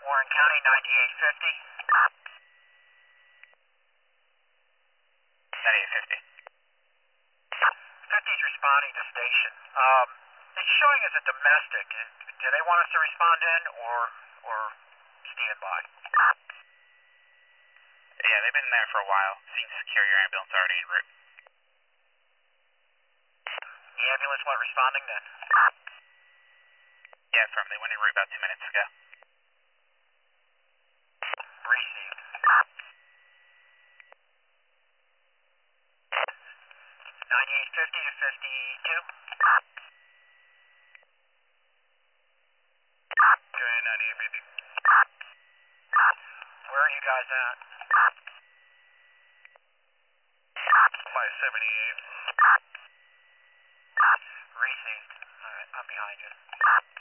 Warren County, 9850. 9850. 50's responding to station. It's showing as a domestic. Do they want us to respond in or stand by? Yeah, they've been there for a while. Seeing to secure your ambulance already en route. The ambulance went responding then? Yeah, affirm. They went en route about 2 minutes ago. Received. 9850 to 52. Okay, 9850. Where are you guys at? By 78. Received. Alright, I'm behind you.